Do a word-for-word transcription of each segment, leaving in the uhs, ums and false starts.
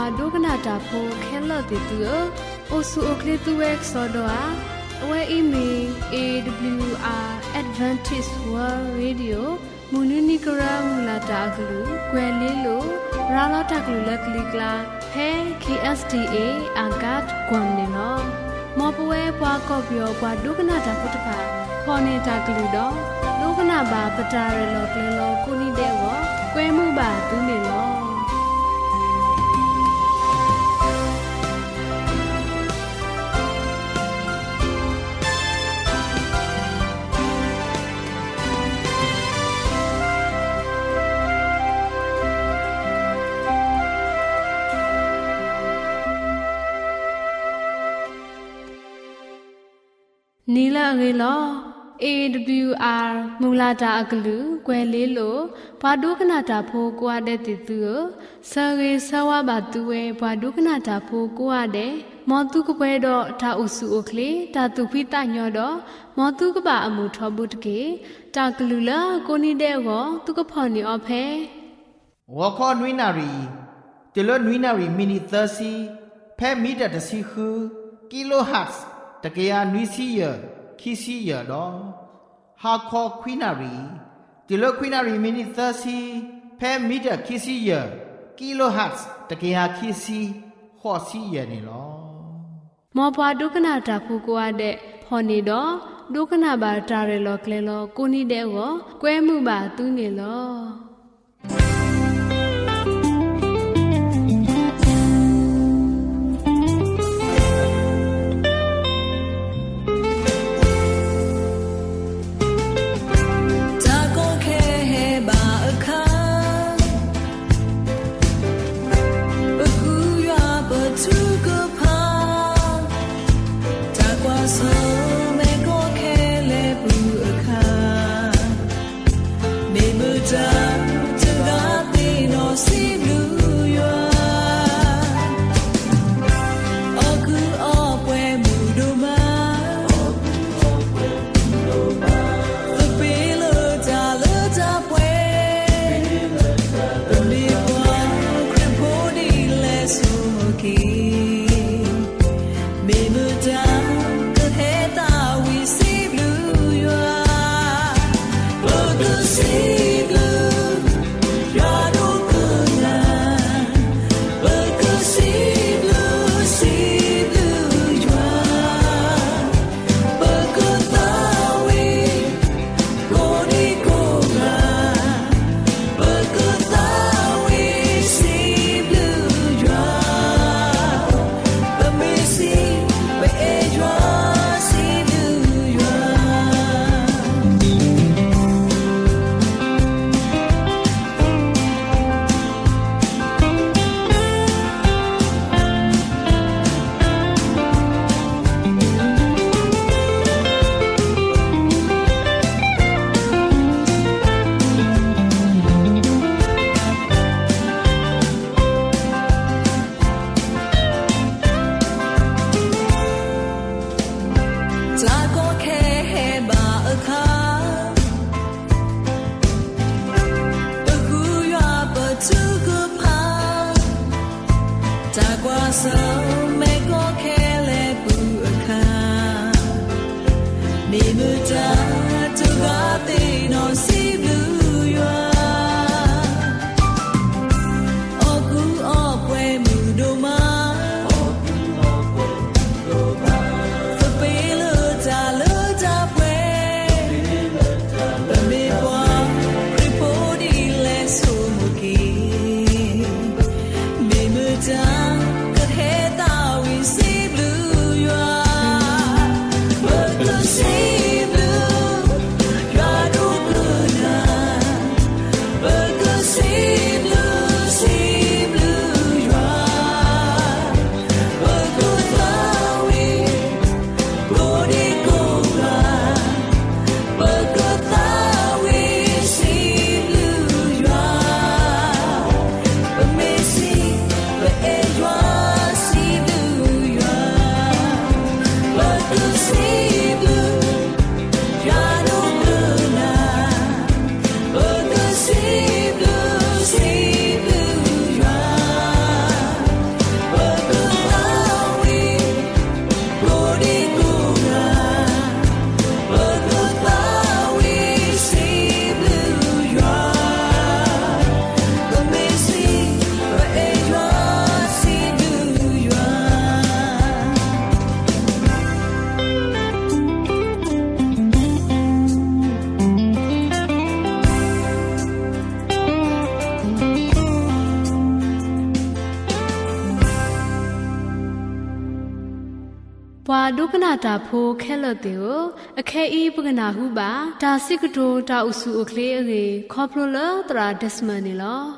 ဒုကနာတာဖိုခဲလတေတူအိုဆူအိုကလီတူဝဲဆောဒိုအာဝဲအီမီ A W R Advantage World Radio မူနူနီကရာမူလာတာဂလူကွယ်လေးလိုရာလာတာဂလူလက်ကလီကလာဟဲ K S D A အဂတ်ကွမ်နေနော်မောပဝဲပွားကော့ပြောပွားဒုကနာတာဖုတဖာဖော်နေတာဂလူတော့ဒုကနာဘာပတာရလောကလေးလောကိုနီတဲ့ဝကွဲမှုပါသူနေလောနီလာရေလော A W R မူလာတာအကလူကွယ်လေးလိုဘာဒုကနာတာဖိုးကွာတဲ့တီသူဆရေဆဝဘာသူဝဲဘာဒုကနာတာဖိုးကွာတဲ့မောတုကပွဲတော့တာအုစုအိုကလေတာသူဖိတညောတော့မောတုကပါအမှုထောဘူးတကေတာကလူလာကိုနီတဲ့ကောသူကဖော်နေအဖဲဝါခေါ်နွိနာရီတေလနွိနာရီမီနီသစီဖဲမီတာတစီခူကီလိုဟတ်စ်တကယ်နွိစီယခီစီယတော့ဟာခေါ်ခွိနာရီဒီလိုခွိနာရီမီနီသစီဖဲမီတာခီစီယကီလိုဟတ်စ်တကယ်ခီစီဟောစီယနေလောမောပွားဒုက္ခနာတာဖူကွာတဲ့ဖော်နေတော့ဒုက္ခနာပါတာရလောကလေလောကိုနီတဲ့ကိုကွဲမှုပါသူးနေလောดุกนาตาโพแค่ละเตียวอแค่อีปกนาหูบาดาซิกโตตาอุสุโอเคเลเอคอพโลเลตราเดสมานีลอ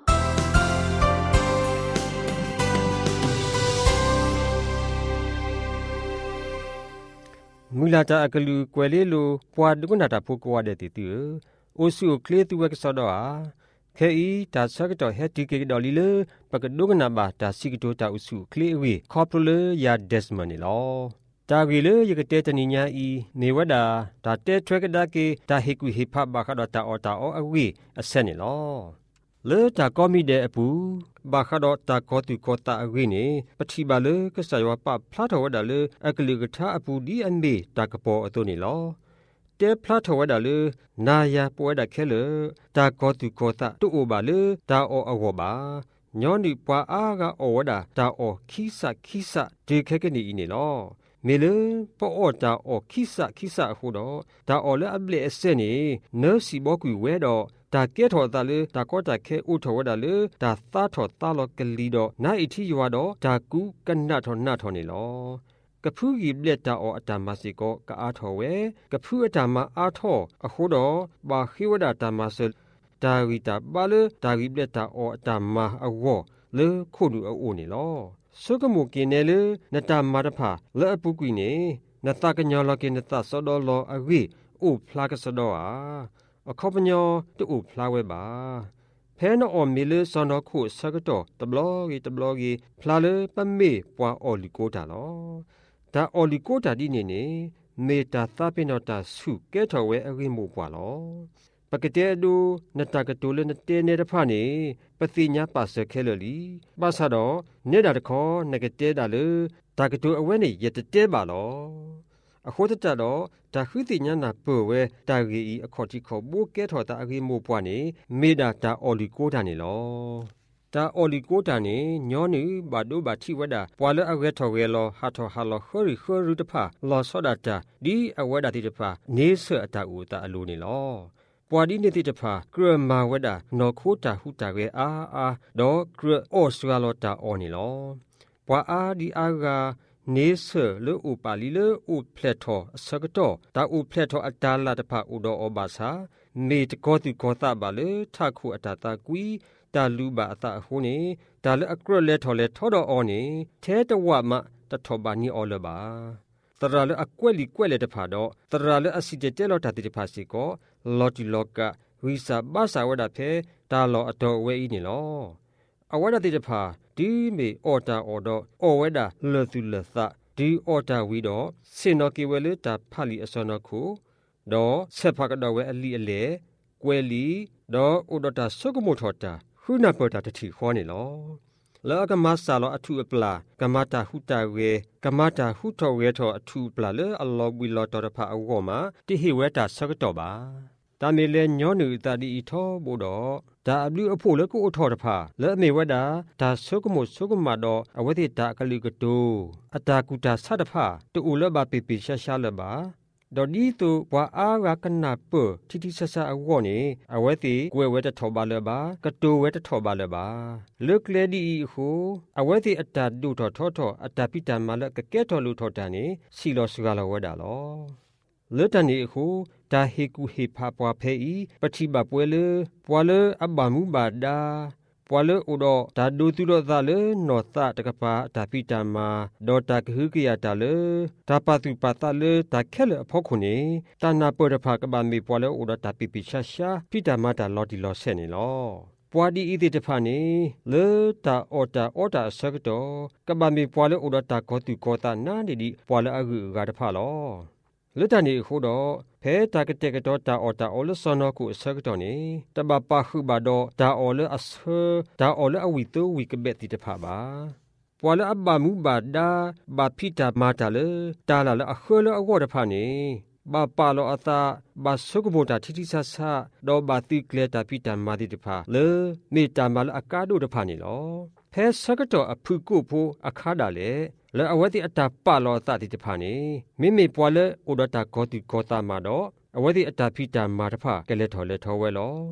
မူလာတာအကလူကွယ်လေးလိုပွာဒုကနာတာဖို့ကွာတဲ့တီတီအိုစုကလေးသူဝက်ဆောတော့ဟာခဲဤဒါဆကတော့ဟက်တီကေဒေါ်လီလေပကဒုကနာဘာဒါစီကတိုတာဥစုကလေးဝေခေါပလိုယာဒက်စမနီလောတာဂီလေယကတဲ့တနိညာဤနေဝဒါဒါတဲထရကဒါကေဒါဟေကူဟေဖဘာခတော့တာအော်တာအော်အဝေအဆက်နီလောလေတာကောမီတဲ့အပူဘာခတော့တာကောတူကောတာအဝေနေပတိပါလေကဆယောပဖလာတော်ဝဒါလေအကလူကထာအပူဒီအမေတာကပေါ်အတုနေလောတဲဖလာတော်ဝဒါလေနာယာပွဲဒါခဲလေတာကောတူကောတာတူအိုပါလေဒါအောအဝပါညောနီပွာအားကအောဝဒါဒါအောခိစခိစဒီခဲကနေဤနေလောမေလပေါ်အော်တာအောခိစခိစဟူတော့ဒါအော်လေအပလေအစဲနေနောစီဘောကွေဝဲတော့ဒါကဲထော်တာလေဒါကောတာခဲဥထော်ဝဒါလေဒါသာထော်တာလောကလီတော့နိုင်အထီရွာတော့ဒါကူကနတ်ထော်နတ်ထော်နေလောကဖူးကြီးလက်တာအော်အတမစီကောကအားထော်ဝဲကဖူးအတမအားထော်အခုတော့ဘာခိဝဒတာမဆလဒါဝီတာဘာလေဒါဝီလက်တာအော်အတမအဝေါ်လေခုနူအိုနေလောစုကမှုကင်းနေလေနတမရဖာလဲအပုကွီနေနတကညောလကိနတဆောဒလောအဝေအိုဖလာကဆဒောအာအခေါပညောတူဖလာဝဲပါဖဲနောအမီလေစန္ဒခုဆကတော့တဘလောဂီတဘလောဂီဖလာလေပမေပွာအော်လီကိုတာလောဒါအော်လီကိုတာဒီနေနေမေတာသပိနောတာစုကဲထော်ဝဲအဝိမှုပွာလောပကတဲ့ဒူနတကတူလနတဲနေတဖာနေပတိညာပါစခဲလလီပါဆာတော့နေတာတခေါ်နကတဲတာလေဒါကတူအဝဲနေရတတဲပါလောအခုတတတော့ဒါခึတိညာနာပဝဲတာဂီအခေါ်တိခေါ်ဘူကဲထော်တာအဂီမိုပွားနေမေဒါတာအော်လီကိုတာနေလောတာအော်လီကိုတာနေညောနေဘာဒိုဘာတိဝဒါပွာလအဝဲထော်ဝဲလောဟာထော်ဟာလောခေါရီခေါရူတဖာလောဆောဒတာဒီအဝဲဒါတိတဖာနေဆအတာဦးတာအလိုနေလောပွာဒီနေတိတဖာကရမာဝဒါနော်ခိုတာဟုတာဝဲအာအာဒေါ်ကရအော်ဆွာလောတာအော်နေလောပွာအာဒီအာဂါနေဆလေဥပါလီလေဥဖလက်ထောစကတော့တာဥဖလက်ထောအတာလာတဖာဥတော်အဘာသာမေတကောတိကောတာပါလေထခုအတာတာကွီတာလူပါအတာဟိုနေတာလေအကရလက်ထောလေထောတော်အော်နေထဲတဝမတထောပါနီအော်လပါတရလေအကွက်လီကွက်လေတဖာတော့တရလေအစီတဲတဲလောတာတိတဖာစီကောလော်တီလောကဝီစာဘာသာဝဒဖဲတာလောအတော်ဝဲဤနေလောအဝဒတိတဖာဒီမေအော်တာအော်တော့အော်ဝဲတာလသုလသဒီအော်တာဝီတော့စင်နောကေဝဲလေတာဖလီအစောနခုတော့ဆက်ဖကတော့ဝဲအလီအလေကွဲလီတော့ဥဒတာဆုကမိုထောတာခုနပေါ်တာတတိခေါ်နေလောလောကမဆာလောအထုအပလာကမတာဟုတာဝဲကမတာဟုထောဝဲထောအထုပလာလေအလောဝီလောတော်တဖာအဝေါ်မှာတိဟိဝဲတာဆကတော့ပါတာမေလေညောနုတာဒီအထောဘို့တော့ဒါအဘလူအဖို့လေကိုအထောတဖာလဲအမေဝဲတာဒါဆုကမိုဆုကမတော့အဝဲတိတာကလူကတူအတာကူတာဆတ်တဖာတူလဘပေပေရှာရှာလဘာဒေါ်ဒီတူဘွာအားကကနာပတိတိဆဆအဝေါ်နေအဝဲတိကွယ်ဝဲတထောပါလဘာကတူဝဲတထောပါလဘာလုကလေဒီဟုအဝဲတိအတာဒုထောထောထောအတာပိတမလကကဲထောလူထောတန်နေစီလောစကလောဝဲတာလောလွတ်တန်နေခုတာဟေကူဟေဖာပွားဖဲဤပတိဘပွဲလေပွာလေအဘမှုဘာဒါပွာလေဥတော့ဒါဒူသူတော့သလေနောသတကပါတာပိတမဒေါ်တာကဟုကရတာလေဒါပတုပတလေဒါခဲလေအဖို့ခုနေတာနာပရဖာကဘာမီပွာလေဥတော့တာပိပိရှာရှာပိတမတာလော်ဒီလော်ဆဲနေလောပွာဒီဤတိတဖာနေလေတာအော်တာအော်တာဆကတော့ကဘာမီပွာလေဥတော့တာကောတူကောတာနာနေဒီပွာလေအဂုကတဖာလောလွတ်တန်နေခုတော့ဖဲတာကတဲ့ကတော့တာအော်တာအော်လဆောနောကိုဆက်တော့နေတဘပါခုဘတော့တာအော်လအဆတာအော်လအဝီတိုဝီကဘက်တိတဖာပါပွာလအဘမှုဘာဒါဘာဖိတာမာတာလေတာလာလအခုလအဝတ်တဖာနေဘာပါလောအသာဘာဆုကဘတာတိတိဆဆာတော့ဘာတိကလေတာပိတာမာတိတဖာလေမေတာမလအကားတို့တဖာနေလောဖဲဆကတော့အဖုကိုဖို့အခါတာလေလဲအဝတိအတာပလောသတိတဖာနေမိမိပွာလဲဥဒတာကောတိကောတာမာတော့အဝတိအတာဖိတာမာတဖာကဲလဲထော်လဲထော်ဝဲလော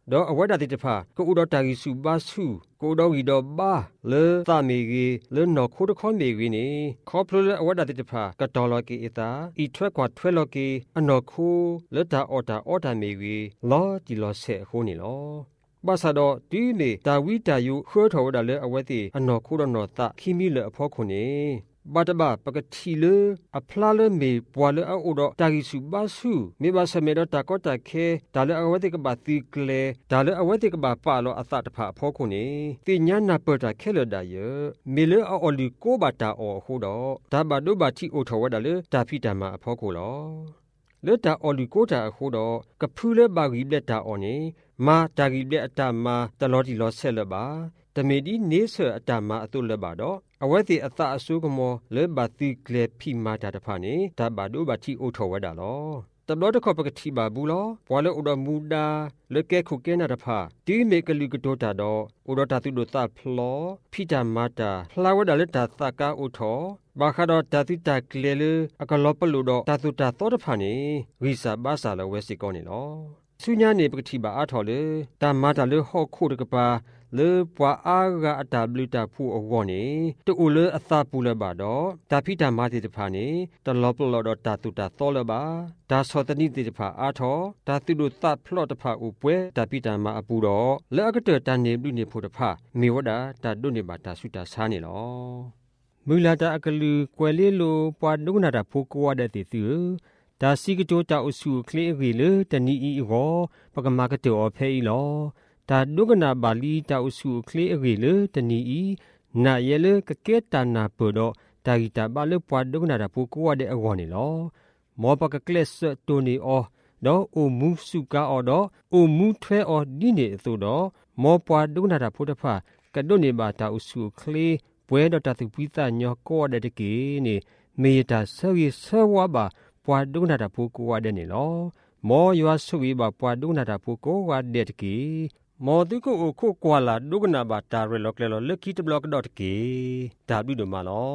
ดออวัดติตะพาก็อุดอตากิสุบาสุกูดอกีดอบาเลตาเมกีเลนอโคดคอนเมกีนี่ขอพลุเลอวัดติตะพากะตอลอกีอิตาอีทวกว่าทวลอกีอนอคูเลตาออตาออตาเมกีลอจิลอเซโคนี่ลอบาซาดอตีเมดาวิตายุขัวทอวดาเลอวัติอนอคูดอนอตาคิมิเลอพอคนนี่บาตบาปกติเลอพลาเลเมปัวเลออุดอตากิสุบาสุเมบาสเมดอตากอตาเคดาเลอวัติกบาติกเลดาเลอวัติกบาปาโลอตาตพาพอคนนี่ติญานาเปตาเคเลดาเยเมเลอออลิโกบาตาออโคดอดาบาโดบาติโอทอวดาเลตาพิตามาพอโคลอเลตาออลิโกตาโคดอกะพูเลบากิเบตาออนี่มาตากิเบตามาตลอดิลอเซลบาตเมดีเนเซอตามาอตุลบาดออวัติอตาอสุกมอเลบาติกเลพิมาตาตะพานีตาบาโดบาติโอทอวดาลอตบลอตะขอปกติบาบูลอปวาเลอุดมูดาเลแกคุเกนาตะพาตีเมกลุกโตตาดออุดตาตุโดตาพลอพิจามาตาพลาวดาเลตาตากาโอทอบาคาดอตาตุตาเคเลเลอกลอปลุดอตาตุตาโตตะพานีวิสาบาสาลเวสิกอนีลอสุญญาเนปกติบาอาทอเลตามาตาเลฮอโคตกปาเลปวาอากาอตาบลิตาผู้อวนีตูอุเลอตาปูเลบาดอตาพิตามาติตพานีตลอปลอดตาตุตาโตเลบาตาสอตนิติตพาอาทอตาตุดุตาพลอตพาอุปเวตาพิตามาอปูดอเลอกเตตาเนบลุเนพุตพามีวดาตาดุเนบาตาสุตาสานีลอมูลาตาอกลือกวเลโลปวาดุนาตาผู้กวาดติตือตาซิกโจตาอุสุเคลรีเลตานีอีโรปกมากะเตอเพอีลอตาดุกนาบาลีตาอุสุเคลเรเลตนีอีนาเยเลกะเกตานาเปดอตากิตาบาเลปวาดุกนาดาปูกัวเดอวอนีลอมอปกะเคลสโตนีออดอโอมูสุกาออดอโอมูทเวออดิเนโตดอมอปวาดุกนาดาพุทธภากะดนีบาตาอุสุเคลปวยดอตาตุปิตาญอกัวเดตะเกนีเมตาเซวิเซวะบาปวาดุกนาดาปูกัวเดนีลอมอยอสุวิบาปวาดุกนาดาปูกัวเดตะเกมอตุโกโอโคกวาลาดุกนาบาตาเรลอกเลลเลคิตบล็อกดอทเกดาบิโดมาลอ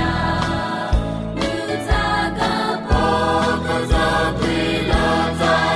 Za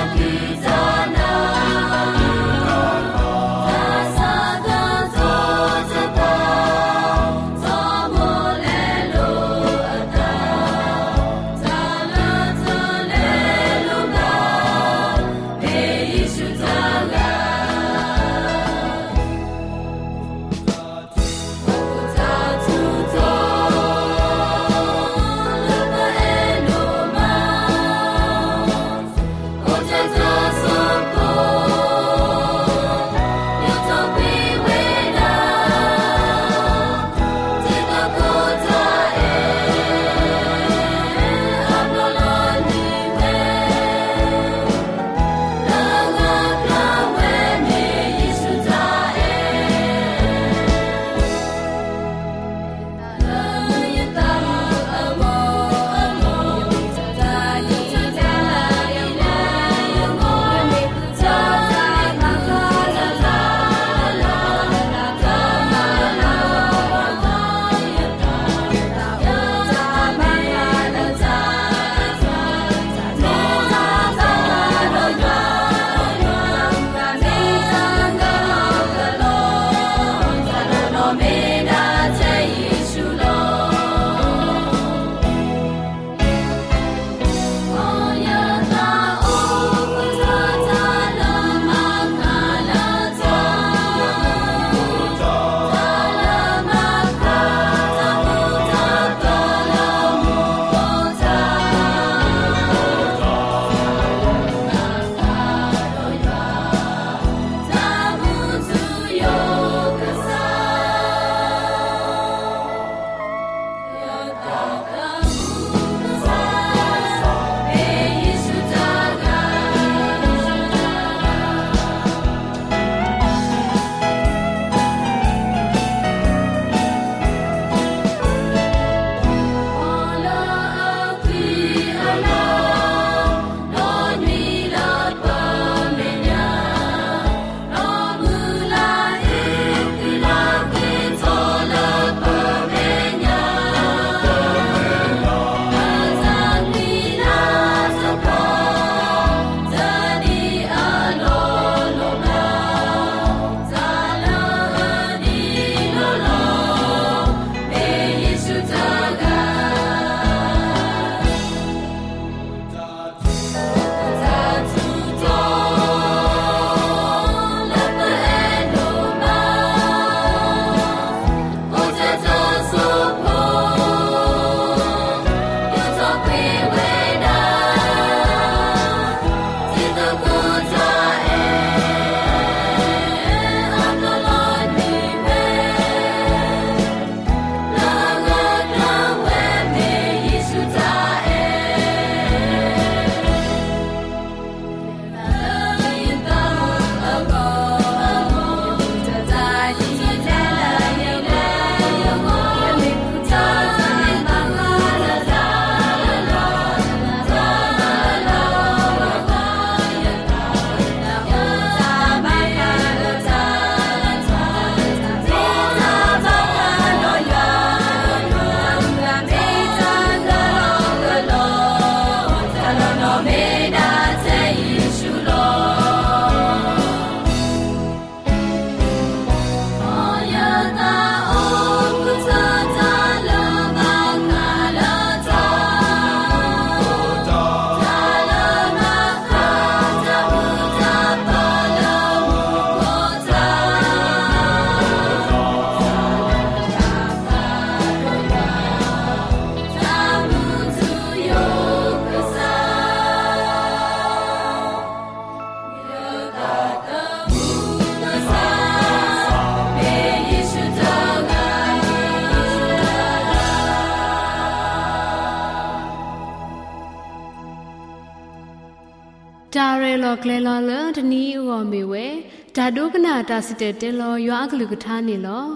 ตาเรลอกเลลอเลตนี้อวเมเวตาโดกนาตาสิเตเตลอยอากลุกทานี่ลอ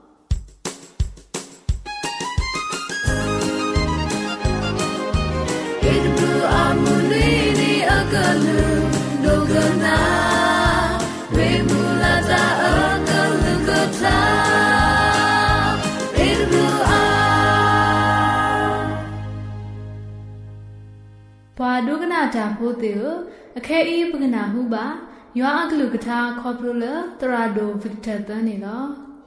เอดบูอามูลีนีอากาลูโดกนาเรมูลาตาอากาลุกทาเอดบูอาปาโดกนาตาโพเตอအခဲအေးပကနာဟုပါရွာအကလူကထားခေါပလိုလတရာဒိုဗစ်တာတန်နေလော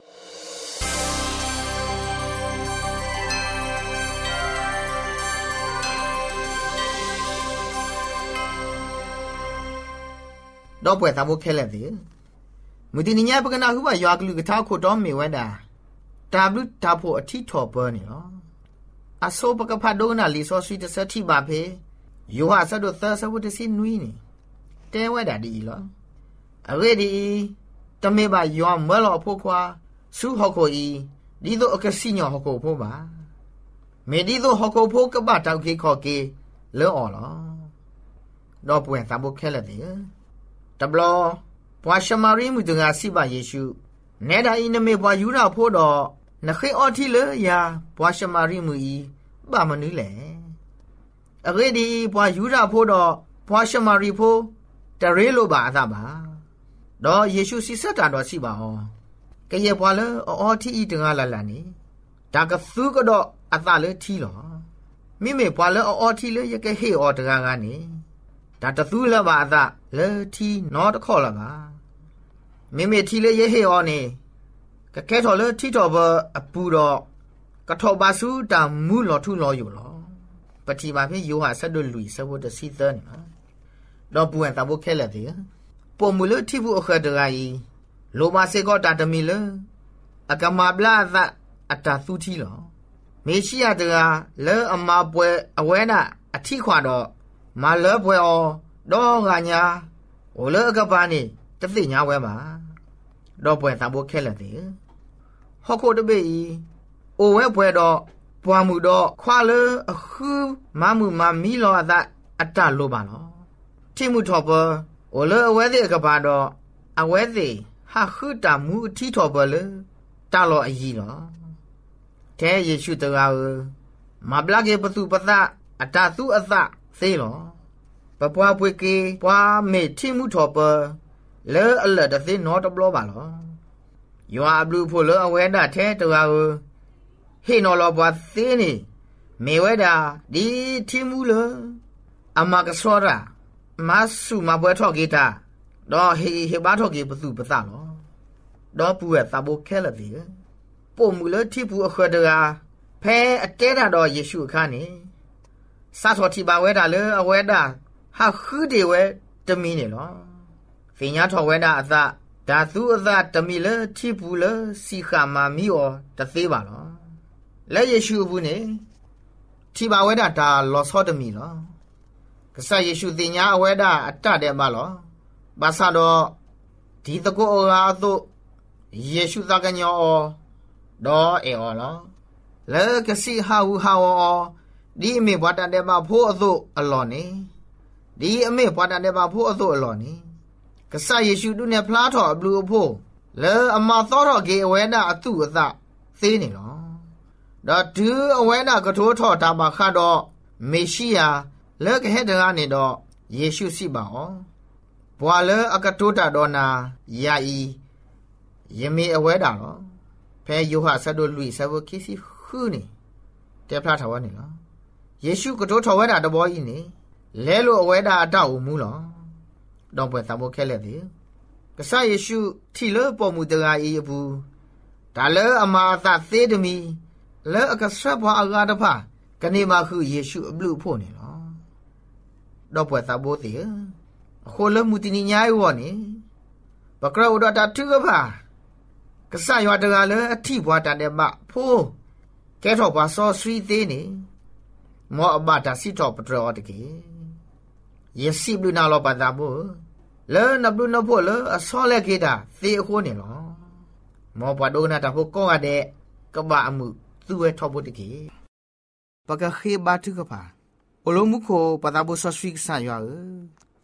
တော့ပွဲသားဖို့ခဲလက်သေးမူတင်ညပကနာဟုပါရွာကလူကထားခိုတော့မေဝဲတာတာဘလူတာဖို့အထီထော်ပေါ်နေလောအဆောပကဖတ်ဒိုနာလီဆောဆွီတစတိပါဖေယောဟာဆတ်တို့သဆဝတ်တစီနွီးနေတဲဝဲတာဒီလောအဝေဒီတမေပါယောမဲလောဖို့ခွာစုဟောက်ကိုဤဒီတို့အကစီညောဟောက်ကိုဖို့ပါမေဒီတို့ဟောက်ကိုဖို့ကပတောက်ခေခေါ်ကေလောအော်လောတော့ပွင့်သဖို့ခဲလက်တယ်တဘလောပွာရှမာရီမူတငါစီပါယေရှုနဲတာဤနမေပွာယူနာဖို့တော့နခေအော်တီလေယာပွာရှမာရီမူဤပါမနူးလေအခေဒီပွာယူရာဖို့တော့ပွာရှမာရီဖို့တရေလိုပါအသာပါတော့ယေရှုစီဆက်တာတော့ရှိပါအောင်ကရဲ့ပွာလေအော်တီဤတငါလာလာနေဒါကသူကတော့အသာလေထီလောမိမေပွာလေအော်တီလေရကဟေအော်တကားကနေဒါတသူလည်းပါအသာလေထီနော်တခေါ်လာပါမိမေထီလေရဟေအော်နေကကဲထော်လေထီတော်ဘအပူတော့ကထော်ပါစုတာမူလော်ထုလော်ယူလောပတိပါဖေယောဟာဆတ်တို့လူဆဝတ်တစီသန်နော်တော့ပွင့်တာဘုခဲလက်သေးပုံမူလို့ထိဖို့အခက်တရာကြီးလိုမစေကောတာတမီလအကမာပလာသအတာသူတီလောမေရှိယတရာလဲအမပွဲအဝဲနာအထိခွာတော့မလဲပွဲအောတော့ငါညာဟိုလဲအကပါနေတသိညာဝဲမှာတော့ပွင့်တာဘုခဲလက်သေးဟောကိုတပေဤအိုဝဲပွဲတော့ပွားမှုတော့ခွာလေအခုမမှုမမီလောအအတလို့ပါနော်တိမှုထော်ပဟိုလေအဝဲသေးကပါတော့အဝဲသေးဟာခုတာမှုအထီထော်ပလေတလောအကြီးနော်တဲယေရှုတရားမဘလကေပသူပသအတသူအသသေးလောပပွားပွေကေပွားမေတိမှုထော်ပလေအလတ်သေးနော်တဘလောပါလောယောအဘလူဖို့လေအဝဲတာထဲတရားဟေနော်လောဘသေးနေမေဝဲတာဒီတိမှုလအမကစောရာမဆုမပွဲထော့ကေတာတော့ဟေဟေဘာထော့ကေပစုပသလောတော့ပူရသဘခဲလပြီပုံမူလတိပူအခဒရာဖဲအတဲတာတော့ယေရှုအခါနေစာတော်တိပါဝဲတာလေအဝဲတာဟာခုဒီဝဲတမီနေလောဖင်ညာထော့ဝဲတာအသဒါသူအသတမီလေတိပူလေစီခာမာမီောတသေးပါလောလဲယေရှုဘူးနေတိပါဝဲတာဒါလောစောတမီလောကဆာယေရှုတင်ညာအဝဲတာအတတဲ့မလောဘာသာတော့ဒီတကောအာသို့ယေရှုသကညောတော့အေောလောလဲကစီဟာဝဟာဝဒီအမေဘွားတတဲ့မဖိုးအသို့အလော်နေဒီအမေဘွားတတဲ့မဖိုးအသို့အလော်နေကဆာယေရှုတို့နဲ့ဖလားတော်အဘလူအဖို့လဲအမသောတော်ကေအဝဲတာအသူအသသေးနေလောတော့ဒူအဝဲနာကထိုးထော်တာမှာခါတော့မေရှိယာလဲကဟဲ့တကားနေတော့ယေရှုစီပါဩဘွာလဲအကတိုးတာတော့နာယာဤယမေအဝဲတာတော့ဖဲယောဟာဆတ်တို့လူဆဘခိစီခုနေတဲဖလားထော်ဝဲနေလောယေရှုကတိုးထော်ဝဲတာတဘောကြီးနေလဲလို့အဝဲတာအတောက်မူလောတော့ပွဲသဘောခဲလက်သေးကဆာယေရှုထီလို့ပေါ်မူတကားဤအဘူးဒါလဲအမာသသေးတမီလဲအကဆပ်ဘွာအကားတဖာကနေမှာခုယေရှုအဘလူဖို့နေလောတော့ပွဲသဘောသေးအခုလမှုတင်ညာရောနေဘကရောဒတာသူကပါကဆရွာတကလည်းအထိဘွားတတဲ့မဖိုးကဲတော့ပါစောဆွီသေးနေမောအဘတာစီတော့ပတရောတကေယေစီဘလူနာလောပါတာဘောလဲနဘလူနဖို့လဲအစောလက်ကေတာသေအခုနေလောမောဘဒိုနာတာဖို့ကောရတဲ့ကဘာအမှုသူ့ရဲ့ထောဖို့တကေပကခေဘာတုကပါအလုံးမှုကိုပတာဘောဆွီကဆာရွာ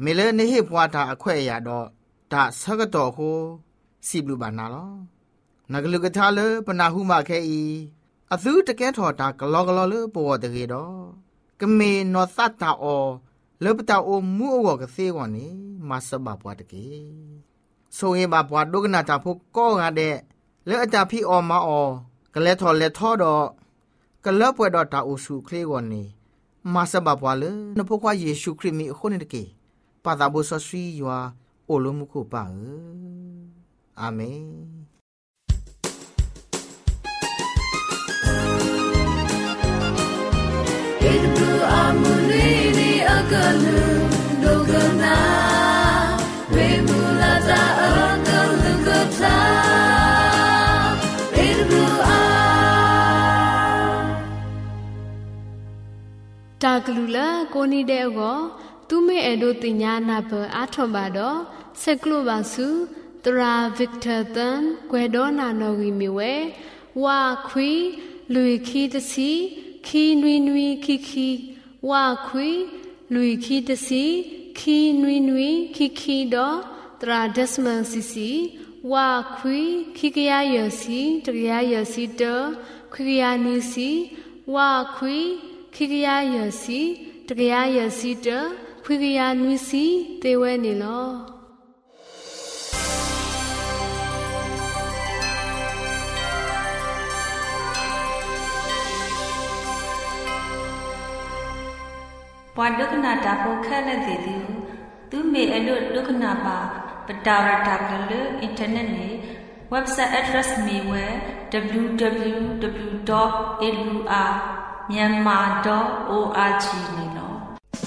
เมเลนี่เฮปวาตาอควายยาดอตาสักตอโคสิบลูบานาลอนักลุกทาเลปนาหุมาแค่อีอซูตะแกถอตากลอกลอเลปวตะเกดอกเมนอสัตตาอเลปตาโอมูอวกเซวอนี่มาสบาปวตะเกโซเอบาปวดกนาตาพกก็งาเดเลอตาพี่ออมาอกะเลทอเลทอดอกะเลปวดอตาโอสุเคลวอนี่มาสบาปวาเลนพกว่าเยซูคริสต์มีคนตะเกปาตาบุสซียัวโอโลมุคุปาเออาเมนเอ็ดบลูอามูลีนีอากาลูโดกนาเวมูลาตาอากาลูกตาเอ็ดบลูอาตากลูละโกนีเดโกตุเมเอโดติญานาเปอาทอมบาดอเซกลูบาสุตราวิกเตอร์ตันกวดอนาโนวีมิเววาควีลุยคีตซีคีนวีนวีคีคีวาควีลุยคีตซีคีนวีนวีคีคีดอตราเดสมันซีซีวาควีคีกยายซีตกยายซีเตอควียานีซีวาควีคีกยายซีตกยายซีเตอควียานีซีเตเวนีลอปวดดุกนาตาโปแค่ละเดียวตูเมอลุดุกนาปาปดาวรดักเลอินเทอร์เน็ตนี่เว็บไซต์ address มีเว ดับเบิลยู ดับเบิลยู ดับเบิลยู ดอท เอ แอล ยู อาร์ มyanmar ดอท โอ อาร์ จี นี่เนาะ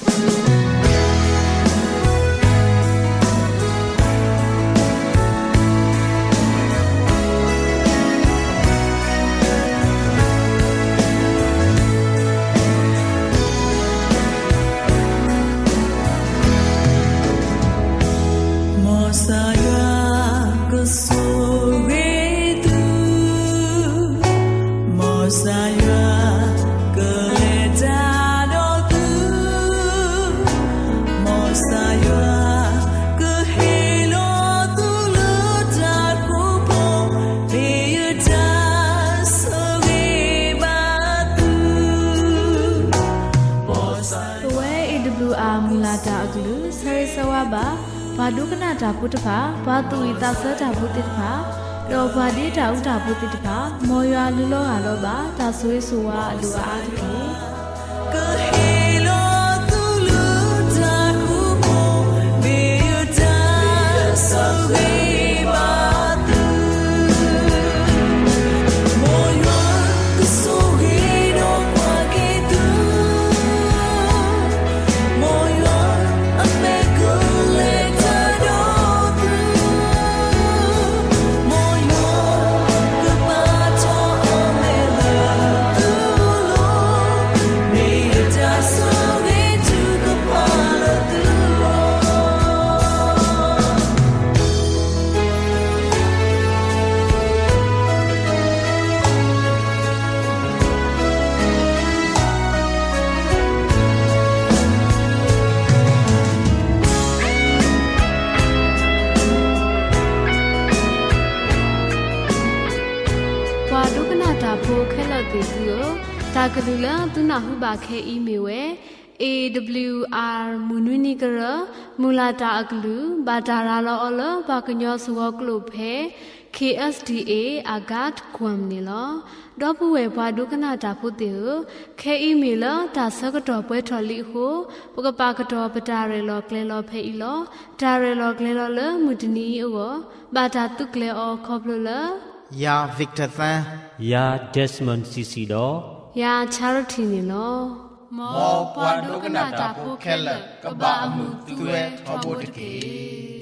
บาดุกนาตาพุทธภาบาตุอิตาเสตาพุทธิภาดอบาดีตาอุตาพุทธิภามอยาลุโลหะโลบาตาสวยสัวอลุอาตะเกตากลุละตุนาหุบาเคอีเมเว เอ ดับเบิลยู อาร์ มุนุนิกระมูลาตาอักลุบาดาราลออลบากญอสวกลุเพ เค เอส ดี เอ อากาศกวมนิลอดอปเวบาดุกนาตาพุติเคอีเมลตาสกตอเปทอลิโฮปกปากตอปตาเรลอเคลลอเพอีลอตาเรลอเคลลอเลมุดนีโอบาดาตุเคลอคอบลลยาวิกเตอร์ซันยาเดสมอนซีซีดอยาชาริทีนิลอมอปวาดุกนาตาพุเคลกบาอมุตุเวทอบุตเก